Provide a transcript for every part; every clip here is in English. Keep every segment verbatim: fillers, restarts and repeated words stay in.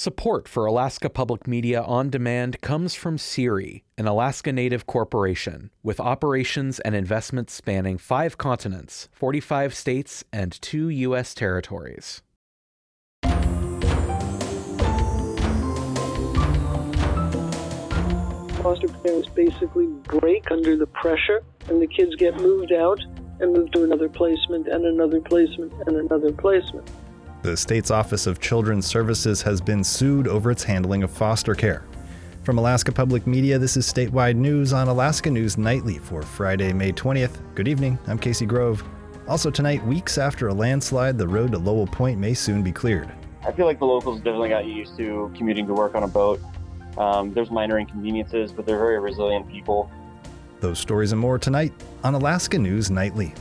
Support for Alaska Public Media on Demand comes from SERI, an Alaska Native corporation with operations and investments spanning five continents, forty-five states, and two U S territories. Foster parents basically break under the pressure, and the kids get moved out and moved to another placement and another placement and another placement. The state's Office of Children's Services has been sued over its handling of foster care. From Alaska Public Media, this is Statewide News on Alaska News Nightly for Friday, May twentieth. Good evening, I'm Casey Grove. Also tonight, weeks after a landslide, the road to Lowell Point may soon be cleared. I feel like the locals definitely got used to commuting to work on a boat. Um, there's minor inconveniences, but they're very resilient people. Those stories and more tonight on Alaska News Nightly.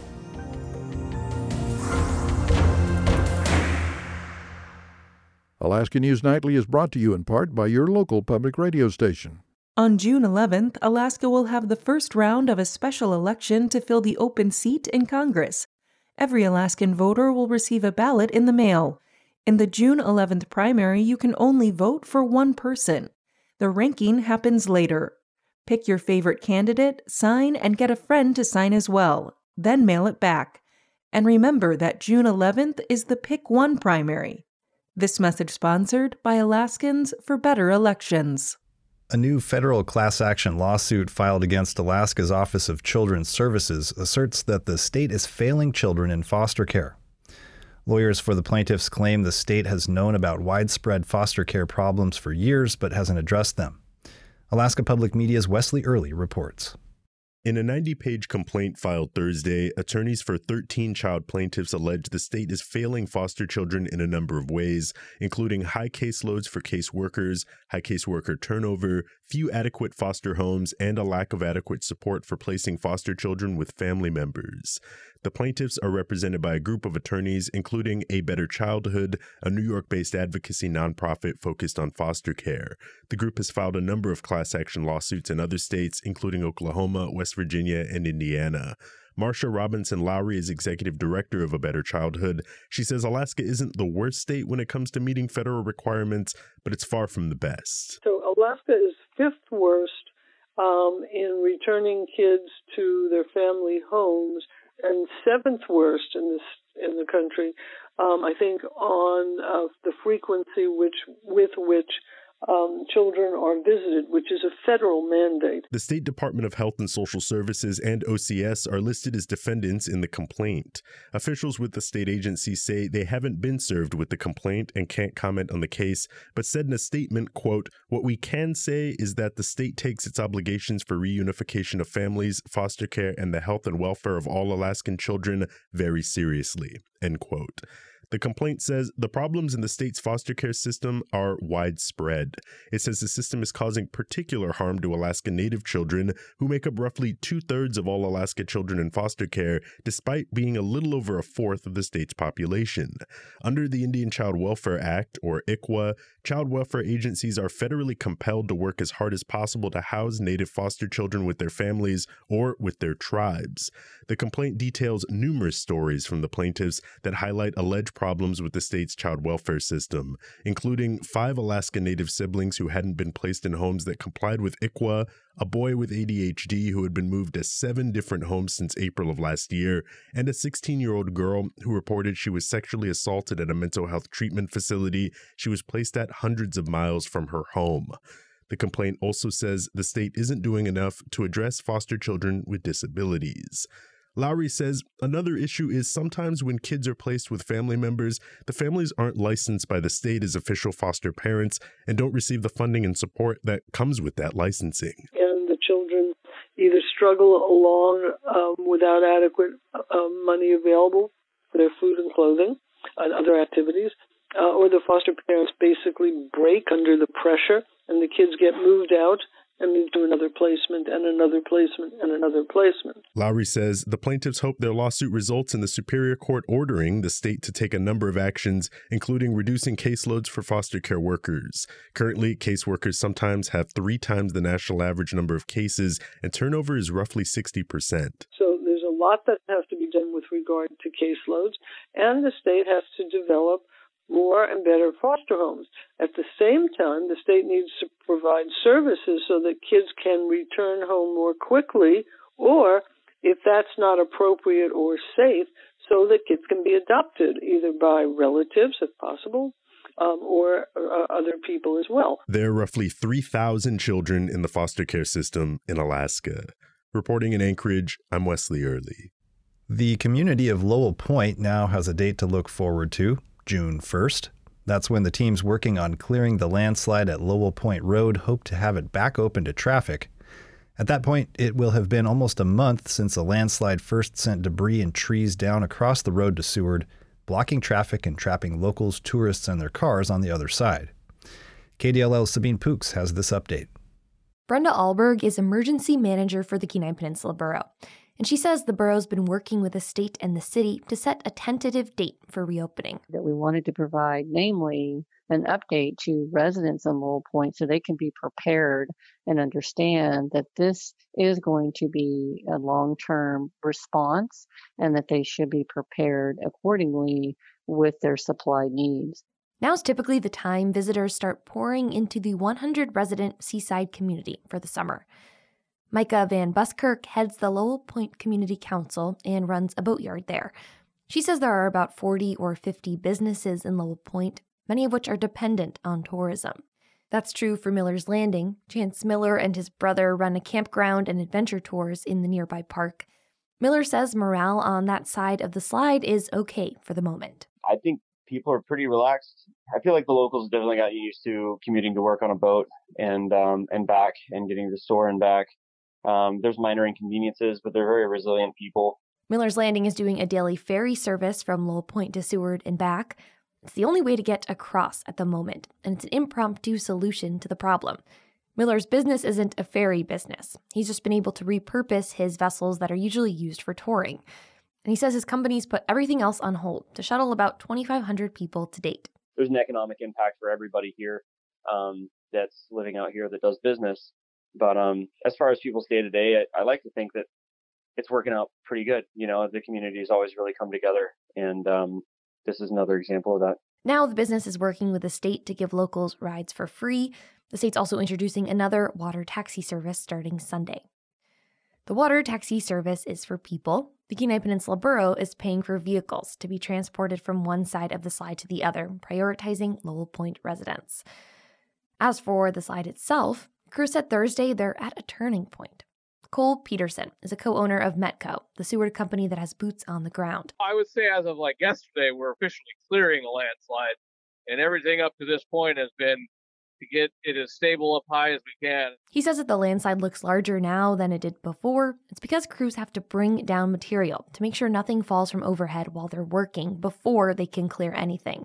Alaska News Nightly is brought to you in part by your local public radio station. On June eleventh, Alaska will have the first round of a special election to fill the open seat in Congress. Every Alaskan voter will receive a ballot in the mail. In the June eleventh primary, you can only vote for one person. The ranking happens later. Pick your favorite candidate, sign, and get a friend to sign as well. Then mail it back. And remember that June eleventh is the Pick One primary. This message sponsored by Alaskans for Better Elections. A new federal class action lawsuit filed against Alaska's Office of Children's Services asserts that the state is failing children in foster care. Lawyers for the plaintiffs claim the state has known about widespread foster care problems for years but hasn't addressed them. Alaska Public Media's Wesley Early reports. In a ninety-page complaint filed Thursday, attorneys for thirteen child plaintiffs allege the state is failing foster children in a number of ways, including high caseloads for caseworkers, high caseworker turnover, few adequate foster homes, and a lack of adequate support for placing foster children with family members. The plaintiffs are represented by a group of attorneys, including A Better Childhood, a New York-based advocacy nonprofit focused on foster care. The group has filed a number of class action lawsuits in other states, including Oklahoma, West Virginia, and Indiana. Marcia Robinson Lowry is executive director of A Better Childhood. She says Alaska isn't the worst state when it comes to meeting federal requirements, but it's far from the best. So Alaska is fifth worst um, in returning kids to their family homes, and seventh worst in this in the country, um, I think, on uh, the frequency which with which um, children are visited, which is a federal mandate. The State Department of Health and Social Services and O C S are listed as defendants in the complaint. Officials with the state agency say they haven't been served with the complaint and can't comment on the case, but said in a statement, quote, "What we can say is that the state takes its obligations for reunification of families, foster care, and the health and welfare of all Alaskan children very seriously," end quote. The complaint says the problems in the state's foster care system are widespread. It says the system is causing particular harm to Alaska Native children, who make up roughly two-thirds of all Alaska children in foster care, despite being a little over a fourth of the state's population. Under the Indian Child Welfare Act, or I C W A, child welfare agencies are federally compelled to work as hard as possible to house Native foster children with their families or with their tribes. The complaint details numerous stories from the plaintiffs that highlight alleged problems with the state's child welfare system, including five Alaska Native siblings who hadn't been placed in homes that complied with I C W A, a boy with A D H D who had been moved to seven different homes since April of last year, and a sixteen-year-old girl who reported she was sexually assaulted at a mental health treatment facility she was placed at hundreds of miles from her home. The complaint also says the state isn't doing enough to address foster children with disabilities. Lowry says another issue is sometimes when kids are placed with family members, the families aren't licensed by the state as official foster parents and don't receive the funding and support that comes with that licensing. And the children either struggle along um, without adequate uh, money available for their food and clothing and other activities, uh, or the foster parents basically break under the pressure and the kids get moved out and move to another placement and another placement and another placement. Lowry says the plaintiffs hope their lawsuit results in the Superior Court ordering the state to take a number of actions, including reducing caseloads for foster care workers. Currently, caseworkers sometimes have three times the national average number of cases, and turnover is roughly sixty percent. So there's a lot that has to be done with regard to caseloads, and the state has to develop more and better foster homes. At the same time, the state needs to provide services so that kids can return home more quickly, or if that's not appropriate or safe, so that kids can be adopted either by relatives, if possible, um, or uh, other people as well. There are roughly three thousand children in the foster care system in Alaska. Reporting in Anchorage, I'm Wesley Early. The community of Lowell Point now has a date to look forward to, June first. That's when the teams working on clearing the landslide at Lowell Point Road hope to have it back open to traffic. At that point, it will have been almost a month since the landslide first sent debris and trees down across the road to Seward, blocking traffic and trapping locals, tourists, and their cars on the other side. K D L L's Sabine Pooks has this update. Brenda Alberg is emergency manager for the Kenai Peninsula Borough, and she says the borough's been working with the state and the city to set a tentative date for reopening. That we wanted to provide, namely, an update to residents in Lowell Point so they can be prepared and understand that this is going to be a long-term response and that they should be prepared accordingly with their supply needs. Now's typically the time visitors start pouring into the one hundred resident seaside community for the summer. Micah Van Buskirk heads the Lowell Point Community Council and runs a boatyard there. She says there are about forty or fifty businesses in Lowell Point, many of which are dependent on tourism. That's true for Miller's Landing. Chance Miller and his brother run a campground and adventure tours in the nearby park. Miller says morale on that side of the slide is okay for the moment. I think people are pretty relaxed. I feel like the locals definitely got used to commuting to work on a boat and um, and back and getting to the store and back. Um, there's minor inconveniences, but they're very resilient people. Miller's Landing is doing a daily ferry service from Lowell Point to Seward and back. It's the only way to get across at the moment, and it's an impromptu solution to the problem. Miller's business isn't a ferry business. He's just been able to repurpose his vessels that are usually used for touring. And he says his company's put everything else on hold to shuttle about twenty-five hundred people to date. There's an economic impact for everybody here um, that's living out here that does business. But um, as far as people's day-to-day, I, I like to think that it's working out pretty good. You know, the community has always really come together, and um, this is another example of that. Now the business is working with the state to give locals rides for free. The state's also introducing another water taxi service starting Sunday. The water taxi service is for people. The Kenai Peninsula Borough is paying for vehicles to be transported from one side of the slide to the other, prioritizing Lowell Point residents. As for the slide itself, crew said Thursday they're at a turning point. Cole Peterson is a co-owner of Metco, the Seward company that has boots on the ground. I would say as of like yesterday, we're officially clearing a landslide, and everything up to this point has been to get it as stable up high as we can. He says that the landslide looks larger now than it did before. It's because crews have to bring down material to make sure nothing falls from overhead while they're working before they can clear anything.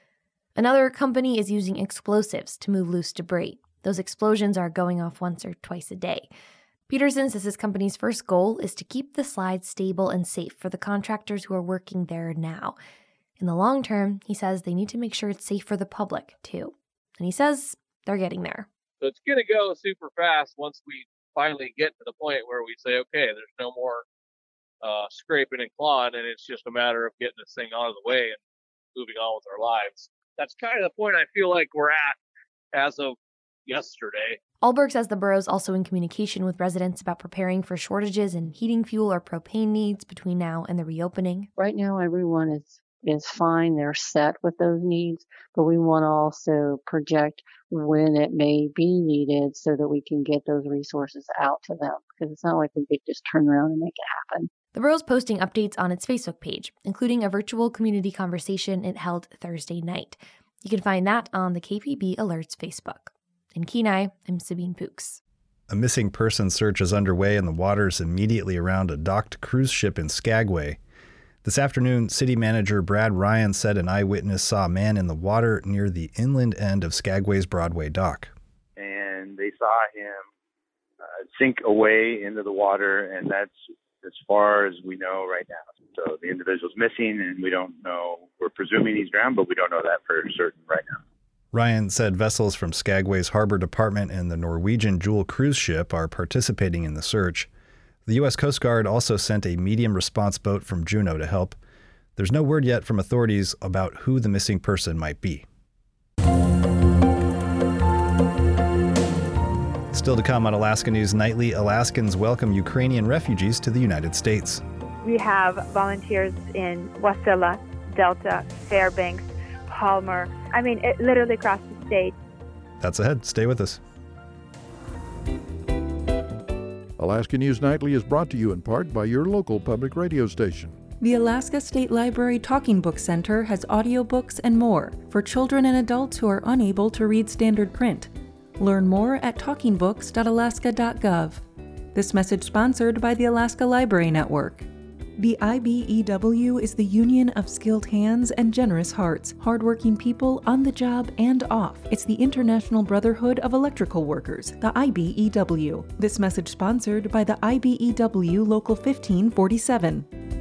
Another company is using explosives to move loose debris. Those explosions are going off once or twice a day. Peterson says his company's first goal is to keep the slide stable and safe for the contractors who are working there now. In the long term, he says they need to make sure it's safe for the public, too. And he says they're getting there. So it's going to go super fast once we finally get to the point where we say, okay, there's no more uh, scraping and clawing, and it's just a matter of getting this thing out of the way and moving on with our lives. That's kind of the point I feel like we're at as of yesterday. Alberg says the borough's also in communication with residents about preparing for shortages in heating fuel or propane needs between now and the reopening. Right now, everyone is is fine. They're set with those needs, but we want to also project when it may be needed so that we can get those resources out to them, because it's not like we could just turn around and make it happen. The borough's posting updates on its Facebook page, including a virtual community conversation it held Thursday night. You can find that on the K P B Alerts Facebook. In Kenai, I'm Sabine Pooks. A missing person search is underway in the waters immediately around a docked cruise ship in Skagway. This afternoon, City Manager Brad Ryan said an eyewitness saw a man in the water near the inland end of Skagway's Broadway dock. And they saw him uh, sink away into the water, and that's as far as we know right now. So the individual's missing, and we don't know. We're presuming he's drowned, but we don't know that for certain right now. Ryan said vessels from Skagway's Harbor Department and the Norwegian Jewel cruise ship are participating in the search. The U S Coast Guard also sent a medium response boat from Juneau to help. There's no word yet from authorities about who the missing person might be. Still to come on Alaska News Nightly, Alaskans welcome Ukrainian refugees to the United States. We have volunteers in Wasilla, Delta, Fairbanks, Palmer. I mean, it literally across the state. That's ahead. Stay with us. Alaska News Nightly is brought to you in part by your local public radio station. The Alaska State Library Talking Book Center has audiobooks and more for children and adults who are unable to read standard print. Learn more at talking books dot alaska dot gov. This message sponsored by the Alaska Library Network. The I B E W is the union of skilled hands and generous hearts, hardworking people on the job and off. It's the International Brotherhood of Electrical Workers, the I B E W. This message sponsored by the I B E W Local fifteen forty-seven.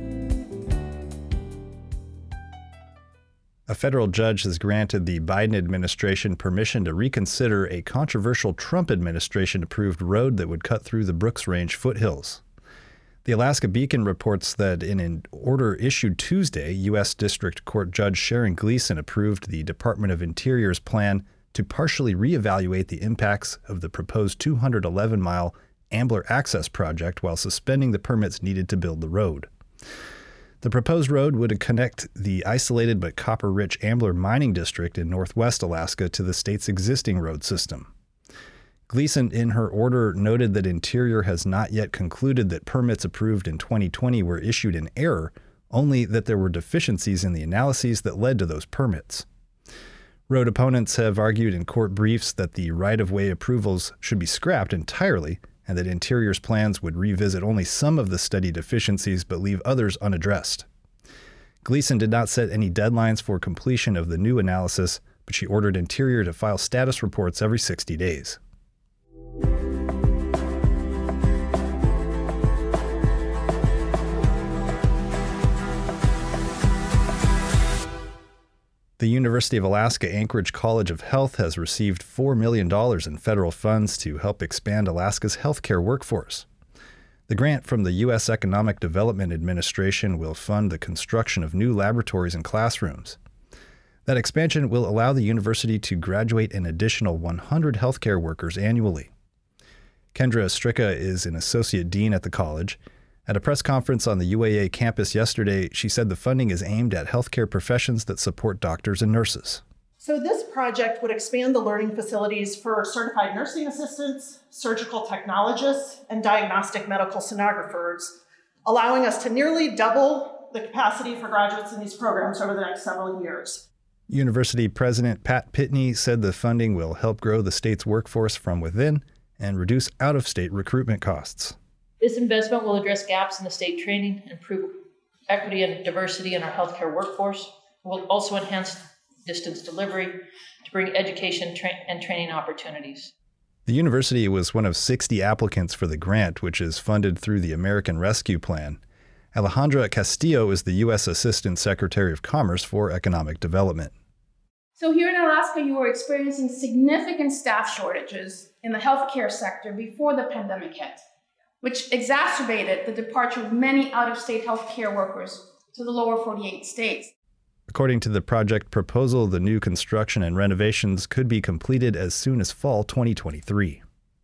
A federal judge has granted the Biden administration permission to reconsider a controversial Trump administration-approved road that would cut through the Brooks Range foothills. The Alaska Beacon reports that in an order issued Tuesday, U S District Court Judge Sharon Gleason approved the Department of Interior's plan to partially reevaluate the impacts of the proposed two hundred eleven mile Ambler Access Project while suspending the permits needed to build the road. The proposed road would connect the isolated but copper-rich Ambler mining district in northwest Alaska to the state's existing road system. Gleason, in her order, noted that Interior has not yet concluded that permits approved in twenty twenty were issued in error, only that there were deficiencies in the analyses that led to those permits. Road opponents have argued in court briefs that the right-of-way approvals should be scrapped entirely and that Interior's plans would revisit only some of the study deficiencies but leave others unaddressed. Gleason did not set any deadlines for completion of the new analysis, but she ordered Interior to file status reports every sixty days. The University of Alaska Anchorage College of Health has received four million dollars in federal funds to help expand Alaska's healthcare workforce. The grant from the U S Economic Development Administration will fund the construction of new laboratories and classrooms. That expansion will allow the university to graduate an additional one hundred healthcare workers annually. Kendra Stricka is an associate dean at the college. At a press conference on the U A A campus yesterday, she said the funding is aimed at healthcare professions that support doctors and nurses. So this project would expand the learning facilities for certified nursing assistants, surgical technologists, and diagnostic medical sonographers, allowing us to nearly double the capacity for graduates in these programs over the next several years. University President Pat Pitney said the funding will help grow the state's workforce from within and reduce out-of-state recruitment costs. This investment will address gaps in the state training, improve equity and diversity in our healthcare workforce. It will also enhance distance delivery to bring education tra- and training opportunities. The university was one of sixty applicants for the grant, which is funded through the American Rescue Plan. Alejandra Castillo is the U S Assistant Secretary of Commerce for Economic Development. So here in Alaska, you were experiencing significant staff shortages in the healthcare sector before the pandemic hit, which exacerbated the departure of many out-of-state healthcare workers to the lower forty-eight states. According to the project proposal, the new construction and renovations could be completed as soon as fall twenty twenty-three.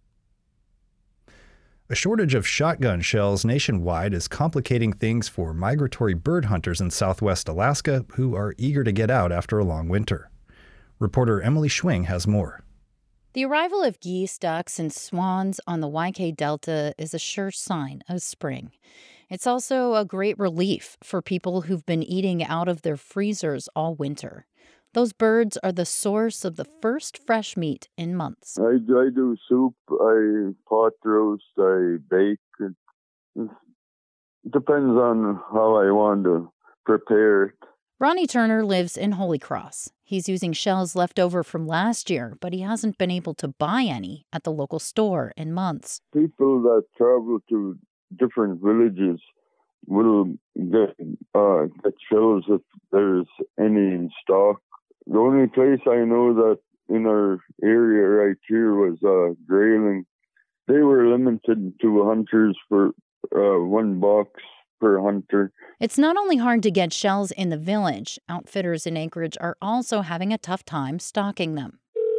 A shortage of shotgun shells nationwide is complicating things for migratory bird hunters in southwest Alaska who are eager to get out after a long winter. Reporter Emily Schwing has more. The arrival of geese, ducks, and swans on the Y K Delta is a sure sign of spring. It's also a great relief for people who've been eating out of their freezers all winter. Those birds are the source of the first fresh meat in months. I, I do soup, I pot roast, I bake. It depends on how I want to prepare it. Ronnie Turner lives in Holy Cross. He's using shells left over from last year, but he hasn't been able to buy any at the local store in months. People that travel to different villages will get, uh, get shells if there's any in stock. The only place I know that in our area right here was uh, Grayling. They were limited to hunters for uh, one box per hunter. It's not only hard to get shells in the village, outfitters in Anchorage are also having a tough time stocking them.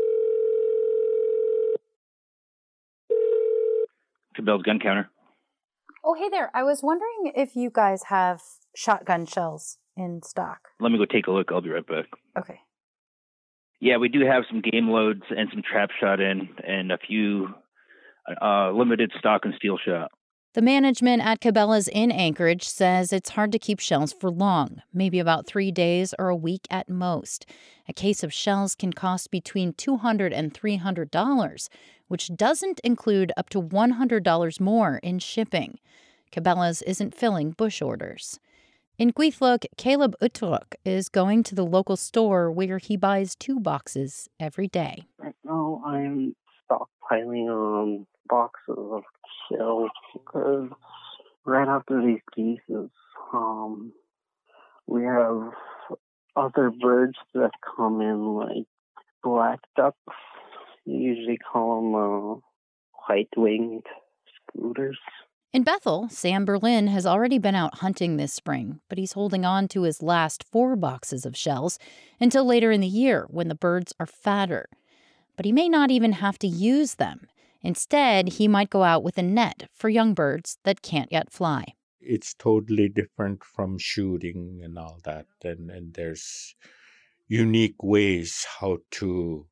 Cabela's Gun Counter. Oh, hey there. I was wondering if you guys have shotgun shells in stock. Let me go take a look. I'll be right back. Okay. Yeah, we do have some game loads and some trap shot in and a few uh, limited stock and steel shot. The management at Cabela's in Anchorage says it's hard to keep shells for long, maybe about three days or a week at most. A case of shells can cost between two hundred dollars and three hundred dollars, which doesn't include up to one hundred dollars more in shipping. Cabela's isn't filling bush orders. In Gweithlook, Caleb Utruk is going to the local store where he buys two boxes every day. Right now I'm stockpiling on boxes of shells because right after these cases, um, we have other birds that come in like black ducks. You usually call them uh, white-winged scooters. In Bethel, Sam Berlin has already been out hunting this spring, but he's holding on to his last four boxes of shells until later in the year when the birds are fatter. But he may not even have to use them. Instead, he might go out with a net for young birds that can't yet fly. It's totally different from shooting and all that, and, and there's unique ways how to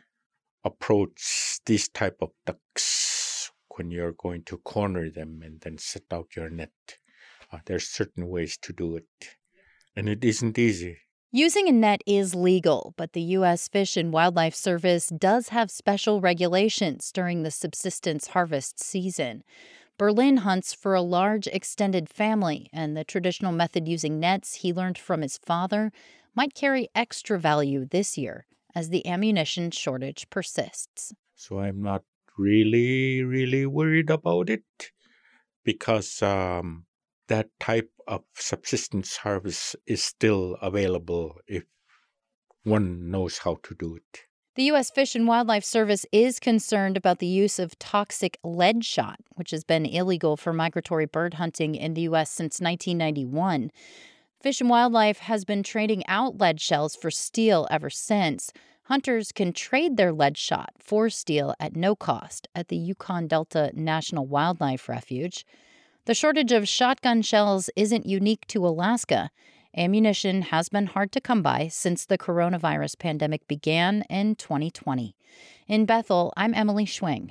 approach this type of ducks when you're going to corner them and then set out your net. Uh, there's certain ways to do it, and it isn't easy. Using a net is legal, but the U S Fish and Wildlife Service does have special regulations during the subsistence harvest season. Berlin hunts for a large extended family, and the traditional method using nets he learned from his father might carry extra value this year as the ammunition shortage persists. So I'm not really, really worried about it because um, that type of subsistence harvest is still available if one knows how to do it. The U S Fish and Wildlife Service is concerned about the use of toxic lead shot, which has been illegal for migratory bird hunting in the U S since nineteen ninety-one. Fish and Wildlife has been trading out lead shells for steel ever since. Hunters can trade their lead shot for steel at no cost at the Yukon Delta National Wildlife Refuge. The shortage of shotgun shells isn't unique to Alaska. Ammunition has been hard to come by since the coronavirus pandemic began in twenty twenty. In Bethel, I'm Emily Schwing.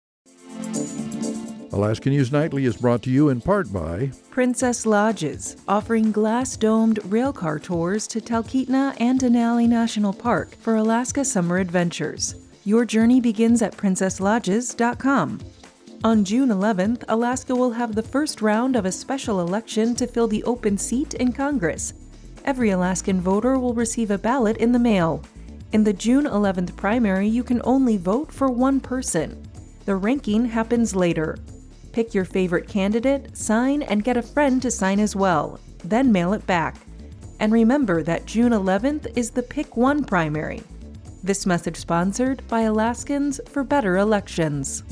Alaska News Nightly is brought to you in part by Princess Lodges, offering glass-domed railcar tours to Talkeetna and Denali National Park for Alaska summer adventures. Your journey begins at princess lodges dot com. On June eleventh, Alaska will have the first round of a special election to fill the open seat in Congress. Every Alaskan voter will receive a ballot in the mail. In the June eleventh primary, you can only vote for one person. The ranking happens later. Pick your favorite candidate, sign, and get a friend to sign as well. Then mail it back. And remember that June eleventh is the Pick One primary. This message sponsored by Alaskans for Better Elections.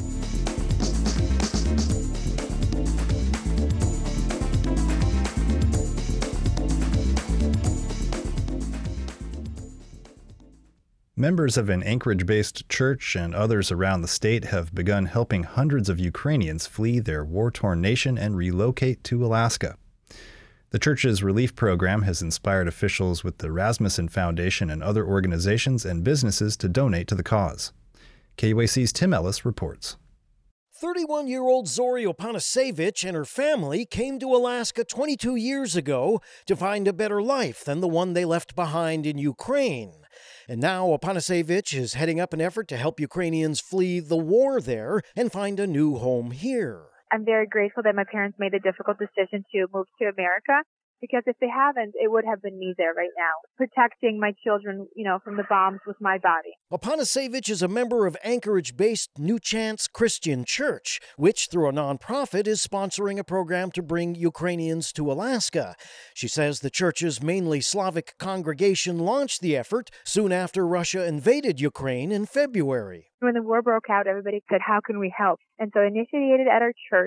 Members of an Anchorage-based church and others around the state have begun helping hundreds of Ukrainians flee their war-torn nation and relocate to Alaska. The church's relief program has inspired officials with the Rasmussen Foundation and other organizations and businesses to donate to the cause. K U A C's Tim Ellis reports. thirty-one-year-old Zori Opanasevich and her family came to Alaska twenty-two years ago to find a better life than the one they left behind in Ukraine. And now Opanasevich is heading up an effort to help Ukrainians flee the war there and find a new home here. I'm very grateful that my parents made the difficult decision to move to America, because if they haven't, it would have been me there right now, protecting my children, you know, from the bombs with my body. Opanasevich is a member of Anchorage-based New Chance Christian Church, which through a nonprofit is sponsoring a program to bring Ukrainians to Alaska. She says the church's mainly Slavic congregation launched the effort soon after Russia invaded Ukraine in February. When the war broke out, everybody said, how can we help? And so I initiated at our church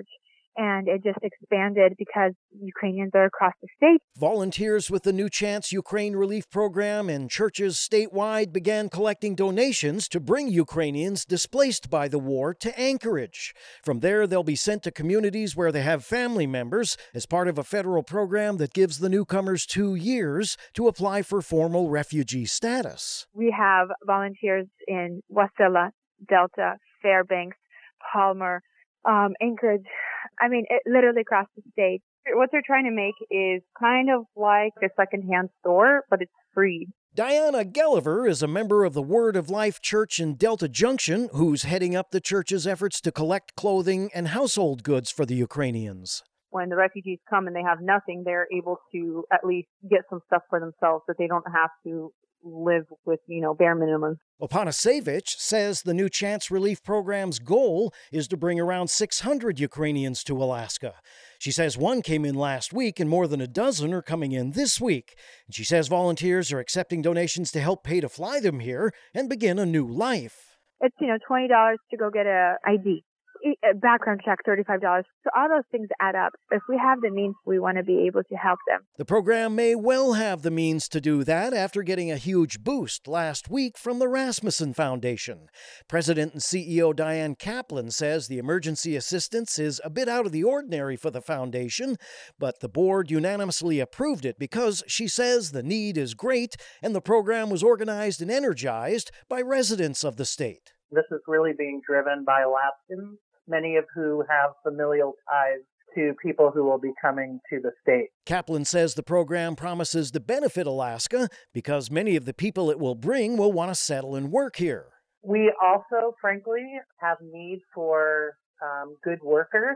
And it just expanded because Ukrainians are across the state. Volunteers with the New Chance Ukraine Relief Program and churches statewide began collecting donations to bring Ukrainians displaced by the war to Anchorage. From there, they'll be sent to communities where they have family members as part of a federal program that gives the newcomers two years to apply for formal refugee status. We have volunteers in Wasilla, Delta, Fairbanks, Palmer, um, Anchorage. I mean, it literally across the state. What they're trying to make is kind of like a secondhand store, but it's free. Diana Gelliver is a member of the Word of Life Church in Delta Junction, who's heading up the church's efforts to collect clothing and household goods for the Ukrainians. When the refugees come and they have nothing, they're able to at least get some stuff for themselves that they don't have to live with, you know, bare minimum. Opanasevich says the New Chance Relief Program's goal is to bring around six hundred Ukrainians to Alaska. She says one came in last week and more than a dozen are coming in this week. And she says volunteers are accepting donations to help pay to fly them here and begin a new life. It's, you know, twenty dollars to go get a I D. Background check, thirty-five dollars. So all those things add up. If we have the means, we want to be able to help them. The program may well have the means to do that after getting a huge boost last week from the Rasmussen Foundation. President and C E O Diane Kaplan says the emergency assistance is a bit out of the ordinary for the foundation, but the board unanimously approved it because she says the need is great and the program was organized and energized by residents of the state. This is really being driven by Alaskans, many of who have familial ties to people who will be coming to the state. Kaplan says the program promises to benefit Alaska because many of the people it will bring will want to settle and work here. We also, frankly, have need for um, good workers,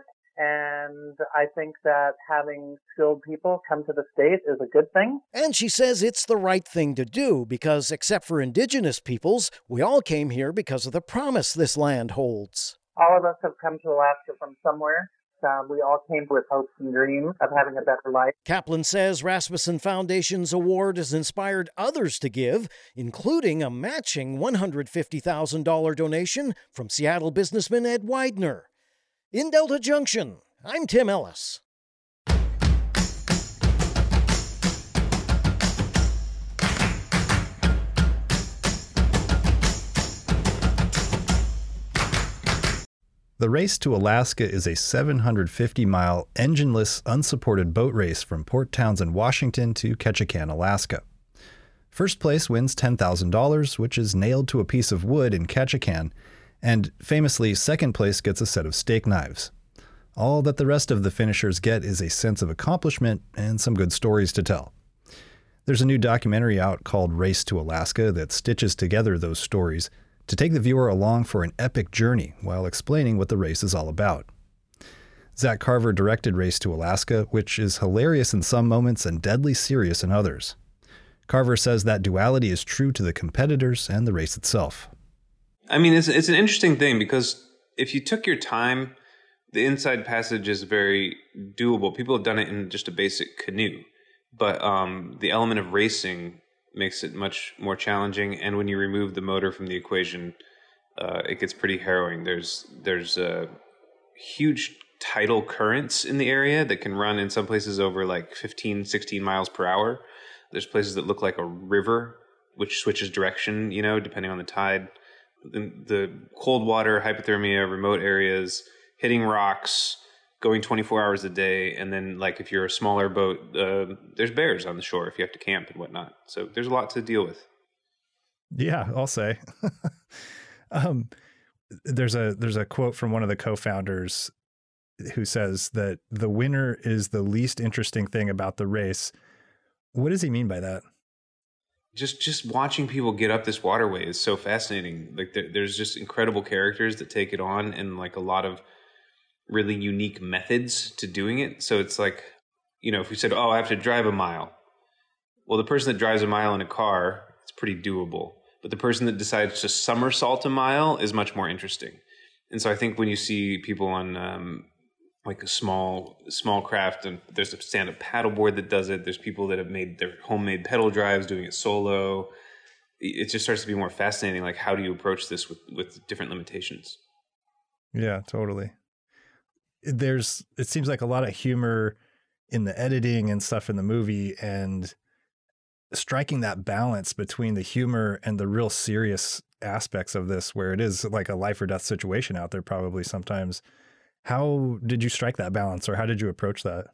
and I think that having skilled people come to the state is a good thing. And she says it's the right thing to do because, except for indigenous peoples, we all came here because of the promise this land holds. All of us have come to Alaska from somewhere. Um, we all came with hopes and dreams of having a better life. Kaplan says Rasmussen Foundation's award has inspired others to give, including a matching one hundred fifty thousand dollars donation from Seattle businessman Ed Widener. In Delta Junction, I'm Tim Ellis. The Race to Alaska is a seven hundred fifty mile, engineless, unsupported boat race from Port Townsend, Washington to Ketchikan, Alaska. First place wins ten thousand dollars, which is nailed to a piece of wood in Ketchikan, and famously, second place gets a set of steak knives. All that the rest of the finishers get is a sense of accomplishment and some good stories to tell. There's a new documentary out called Race to Alaska that stitches together those stories to take the viewer along for an epic journey while explaining what the race is all about. Zach Carver directed Race to Alaska, which is hilarious in some moments and deadly serious in others. Carver says that duality is true to the competitors and the race itself. I mean, it's it's an interesting thing because if you took your time, the inside passage is very doable. People have done it in just a basic canoe, but um, the element of racing makes it much more challenging. And when you remove the motor from the equation, uh, it gets pretty harrowing. There's there's uh, huge tidal currents in the area that can run in some places over like fifteen, sixteen miles per hour. There's places that look like a river, which switches direction, you know, depending on the tide. The, the cold water, hypothermia, remote areas, hitting rocks, going twenty-four hours a day, and then like if you're a smaller boat, uh, there's bears on the shore if you have to camp and whatnot. So there's a lot to deal with. Yeah, I'll say. um, there's a there's a quote from one of the co-founders who says that the winner is the least interesting thing about the race. What does he mean by that? Just just watching people get up this waterway is so fascinating. Like there, there's just incredible characters that take it on, and like a lot of really unique methods to doing it. So it's like, you know, if we said, oh, I have to drive a mile. Well, the person that drives a mile in a car, it's pretty doable. But the person that decides to somersault a mile is much more interesting. And so I think when you see people on um, like a small small craft, and there's a stand-up paddleboard that does it. There's people that have made their homemade pedal drives doing it solo. It just starts to be more fascinating. Like, how do you approach this with, with different limitations? Yeah, totally. there's, it seems like a lot of humor in the editing and stuff in the movie, and striking that balance between the humor and the real serious aspects of this, where it is like a life or death situation out there probably sometimes. How did you strike that balance, or how did you approach that?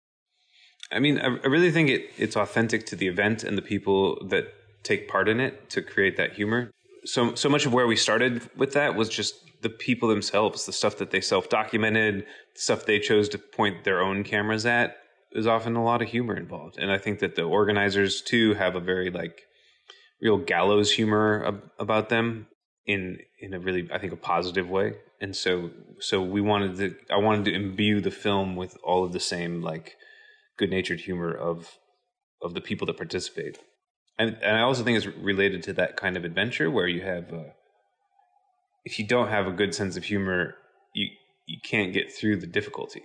I mean, I, I really think it it's authentic to the event and the people that take part in it to create that humor. So so much of where we started with that was just the people themselves, the stuff that they self-documented, the stuff they chose to point their own cameras at. There's often a lot of humor involved. And I think that the organizers too have a very like real gallows humor ab- about them in in a really, I think, a positive way. And so so we wanted to I wanted to imbue the film with all of the same like good-natured humor of of the people that participate. And, and I also think it's related to that kind of adventure where you have uh, if you don't have a good sense of humor, you you can't get through the difficulty.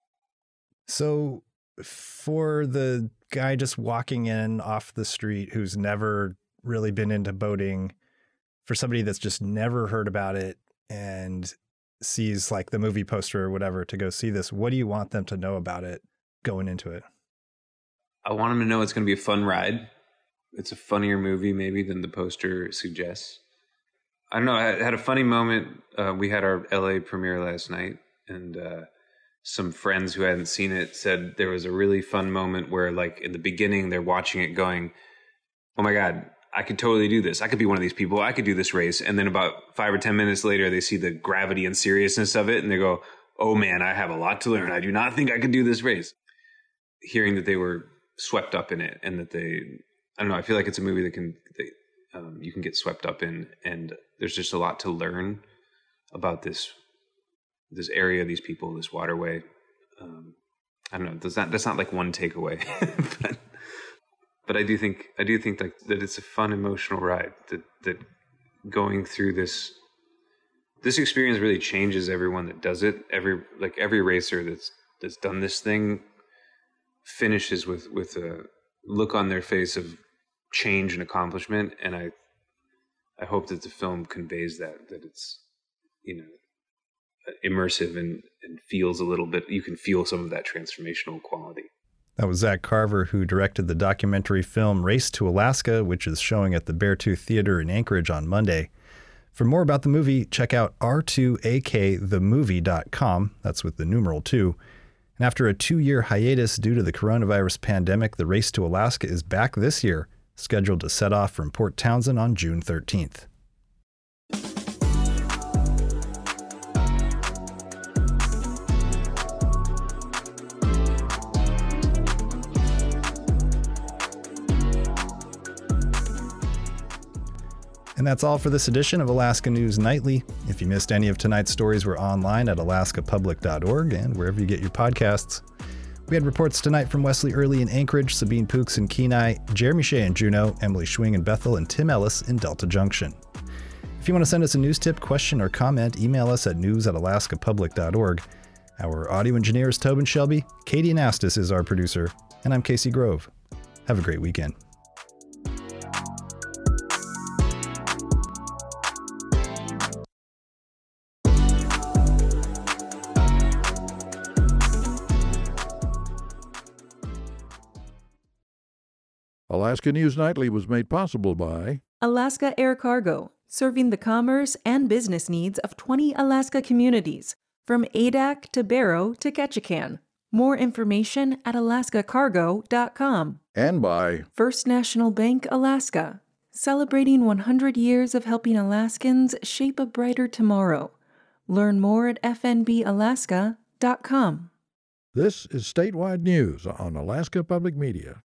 So for the guy just walking in off the street who's never really been into boating, for somebody that's just never heard about it and sees like the movie poster or whatever to go see this, what do you want them to know about it going into it? I want them to know it's going to be a fun ride. It's a funnier movie maybe than the poster suggests. I don't know. I had a funny moment. Uh, we had our L A premiere last night, and uh, some friends who hadn't seen it said there was a really fun moment where, like, in the beginning, they're watching it going, oh my God, I could totally do this. I could be one of these people. I could do this race. And then about five or ten minutes later, they see the gravity and seriousness of it, and they go, oh man, I have a lot to learn. I do not think I could do this race. Hearing that they were swept up in it, and that they, I don't know, I feel like it's a movie that can, they, um, you can get swept up in, and there's just a lot to learn about this this area, these people, this waterway. Um, I don't know. That's not that's not like one takeaway, but but I do think I do think like that it's a fun emotional ride. That that going through this this experience really changes everyone that does it. Every like every racer that's that's done this thing finishes with with a look on their face of change and accomplishment, and I I hope that the film conveys that that it's, you know, immersive and, and feels a little bit, you can feel some of that transformational quality. That was Zach Carver, who directed the documentary film Race to Alaska, which is showing at the Beartooth Theater in Anchorage on Monday. For more about the movie, check out r two a k the movie dot com. That's with the numeral two. And after a two-year hiatus due to the coronavirus pandemic, the Race to Alaska is back this year, scheduled to set off from Port Townsend on June thirteenth. And that's all for this edition of Alaska News Nightly. If you missed any of tonight's stories, we're online at alaska public dot org and wherever you get your podcasts. We had reports tonight from Wesley Early in Anchorage, Sabine Pooks in Kenai, Jeremy Shea in Juneau, Emily Schwing in Bethel, and Tim Ellis in Delta Junction. If you want to send us a news tip, question, or comment, email us at news at alaska public dot org. Our audio engineer is Tobin Shelby, Katie Anastas is our producer, and I'm Casey Grove. Have a great weekend. Alaska News Nightly was made possible by Alaska Air Cargo, serving the commerce and business needs of twenty Alaska communities, from Adak to Barrow to Ketchikan. More information at alaska cargo dot com. And by First National Bank Alaska, celebrating one hundred years of helping Alaskans shape a brighter tomorrow. Learn more at f n b alaska dot com. This is Statewide News on Alaska Public Media.